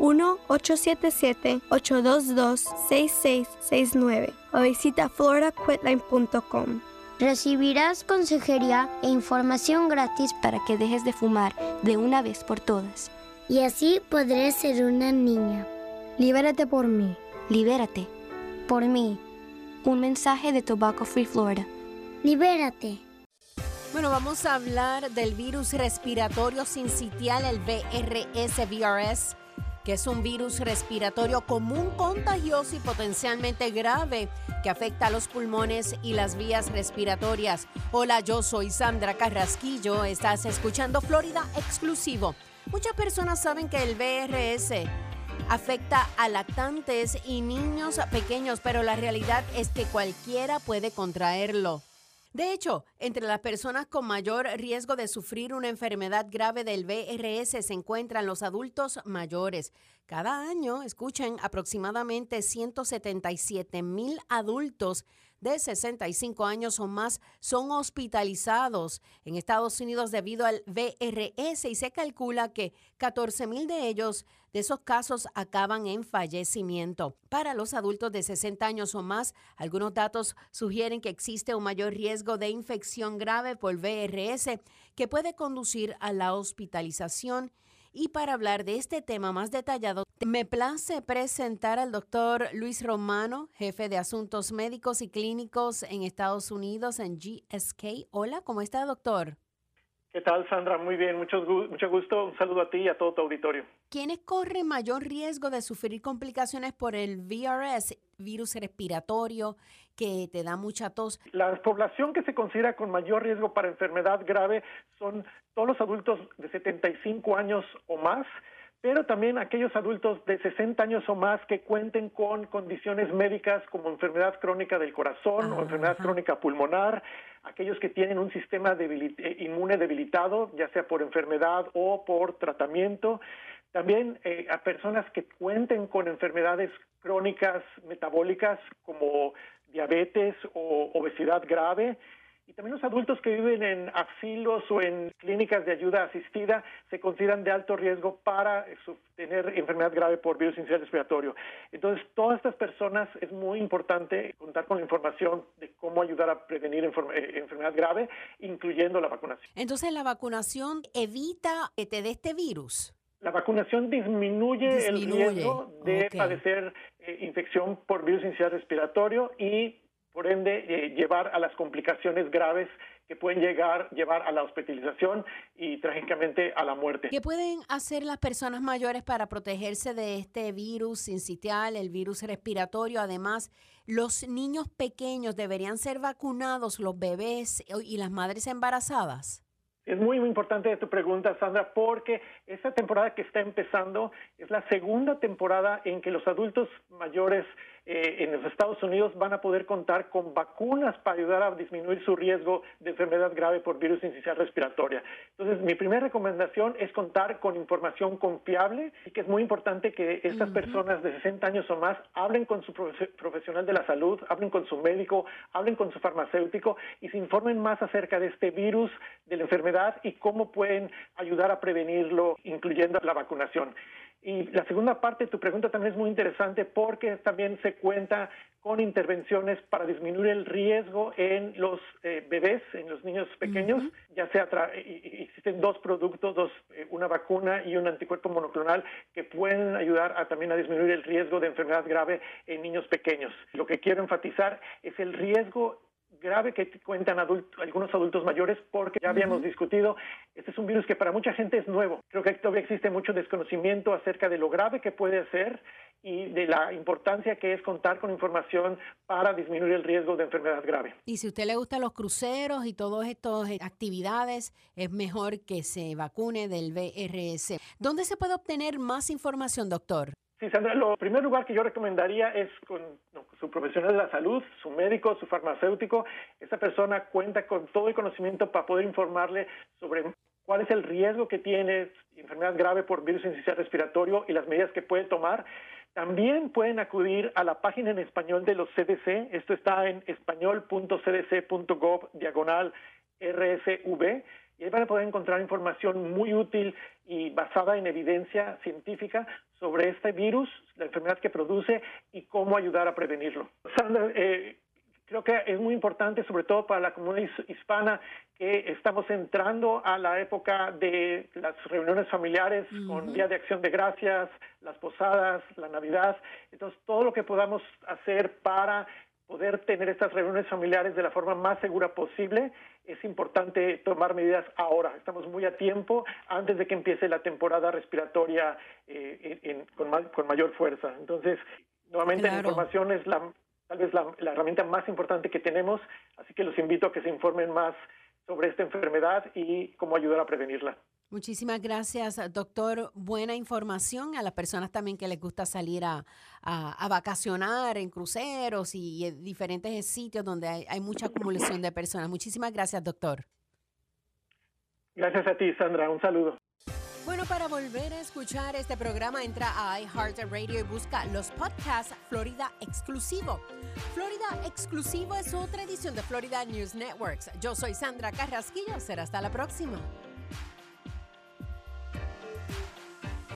Speaker 15: 1-877-822-6669 o visita floridaquitline.com. Recibirás consejería e información gratis
Speaker 13: para que dejes de fumar de una vez por todas.
Speaker 15: Y así podré ser una niña.
Speaker 13: Libérate por mí. Libérate. Por mí. Un mensaje de Tobacco Free Florida.
Speaker 15: Libérate.
Speaker 1: Bueno, vamos a hablar del virus respiratorio sincitial, el VRS, que es un virus respiratorio común, contagioso y potencialmente grave que afecta a los pulmones y las vías respiratorias. Hola, yo soy Sandra Carrasquillo. Estás escuchando Florida Exclusivo. Muchas personas saben que el VRS afecta a lactantes y niños pequeños, pero la realidad es que cualquiera puede contraerlo. De hecho, entre las personas con mayor riesgo de sufrir una enfermedad grave del VRS se encuentran los adultos mayores. Cada año, escuchen, aproximadamente 177,000 adultos de 65 años o más son hospitalizados en Estados Unidos debido al VRS y se calcula que 14,000 de esos casos acaban en fallecimiento. Para los adultos de 60 años o más, algunos datos sugieren que existe un mayor riesgo de infección grave por VRS que puede conducir a la hospitalización. Y para hablar de este tema más detallado, me place presentar al doctor Luis Romano, jefe de Asuntos Médicos y Clínicos en Estados Unidos en GSK. Hola, ¿cómo está, doctor?
Speaker 20: ¿Qué tal, Sandra? Muy bien, mucho gusto. Un saludo a ti y a todo tu auditorio.
Speaker 1: ¿Quiénes corren mayor riesgo de sufrir complicaciones por el VRS, virus respiratorio, que te da mucha tos?
Speaker 20: La población que se considera con mayor riesgo para enfermedad grave son todos los adultos de 75 años o más, pero también aquellos adultos de 60 años o más que cuenten con condiciones médicas como enfermedad crónica del corazón o enfermedad crónica pulmonar, aquellos que tienen un sistema inmune debilitado, ya sea por enfermedad o por tratamiento. También a personas que cuenten con enfermedades crónicas metabólicas como diabetes o obesidad grave. Y también los adultos que viven en asilos o en clínicas de ayuda asistida se consideran de alto riesgo para tener enfermedad grave por virus sincicial respiratorio. Entonces, todas estas personas es muy importante contar con la información de cómo ayudar a prevenir enfermedad grave, incluyendo la vacunación.
Speaker 1: Entonces, ¿la vacunación evita que te dé este virus?
Speaker 20: La vacunación disminuye el riesgo de padecer infección por virus sincicial respiratorio y por ende llevar a las complicaciones graves que pueden llevar a la hospitalización y trágicamente a la muerte.
Speaker 1: ¿Qué pueden hacer las personas mayores para protegerse de este virus sincicial, el virus respiratorio? Además, ¿los niños pequeños deberían ser vacunados, los bebés y las madres embarazadas?
Speaker 20: Es muy importante tu pregunta, Sandra, porque esta temporada que está empezando es la segunda temporada en que los adultos mayores en los Estados Unidos van a poder contar con vacunas para ayudar a disminuir su riesgo de enfermedad grave por virus sincicial respiratoria. Entonces, mi primera recomendación es contar con información confiable y que es muy importante que estas personas de 60 años o más hablen con su profesional de la salud, hablen con su médico, hablen con su farmacéutico y se informen más acerca de este virus, de la enfermedad y cómo pueden ayudar a prevenirlo, incluyendo la vacunación. Y la segunda parte de tu pregunta también es muy interesante porque también se cuenta con intervenciones para disminuir el riesgo en los bebés, en los niños pequeños, ya sea existen dos productos, una vacuna y un anticuerpo monoclonal que pueden ayudar también a disminuir el riesgo de enfermedad grave en niños pequeños. Lo que quiero enfatizar es el riesgo grave que cuentan algunos adultos mayores porque ya habíamos discutido, este es un virus que para mucha gente es nuevo. Creo que todavía existe mucho desconocimiento acerca de lo grave que puede ser y de la importancia que es contar con información para disminuir el riesgo de enfermedad grave.
Speaker 1: Y si a usted le gustan los cruceros y todas estas actividades, es mejor que se vacune del VRS. ¿Dónde se puede obtener más información, doctor?
Speaker 20: Sí, Sandra, lo primer lugar que yo recomendaría es con su profesional de la salud, su médico, su farmacéutico. Esa persona cuenta con todo el conocimiento para poder informarle sobre cuál es el riesgo que tiene enfermedad grave por virus sincicial respiratorio y las medidas que puede tomar. También pueden acudir a la página en español de los CDC. Esto está en español.cdc.gov/RSV. Y ahí van a poder encontrar información muy útil y basada en evidencia científica sobre este virus, la enfermedad que produce y cómo ayudar a prevenirlo. Sandra, creo que es muy importante, sobre todo para la comunidad hispana, que estamos entrando a la época de las reuniones familiares con Día de Acción de Gracias, las posadas, la Navidad. Entonces, todo lo que podamos hacer para poder tener estas reuniones familiares de la forma más segura posible, es importante tomar medidas ahora. Estamos muy a tiempo antes de que empiece la temporada respiratoria con mayor fuerza. Entonces, nuevamente la información es tal vez la herramienta más importante que tenemos, así que los invito a que se informen más sobre esta enfermedad y cómo ayudar a prevenirla.
Speaker 1: Muchísimas gracias, doctor. Buena información a las personas también que les gusta salir a vacacionar en cruceros y en diferentes sitios donde hay mucha acumulación de personas. Muchísimas gracias, doctor.
Speaker 20: Gracias a ti, Sandra. Un saludo.
Speaker 1: Bueno, para volver a escuchar este programa, entra a iHeartRadio y busca los podcasts Florida Exclusivo. Florida Exclusivo es otra edición de Florida News Networks. Yo soy Sandra Carrasquillo. Será hasta la próxima.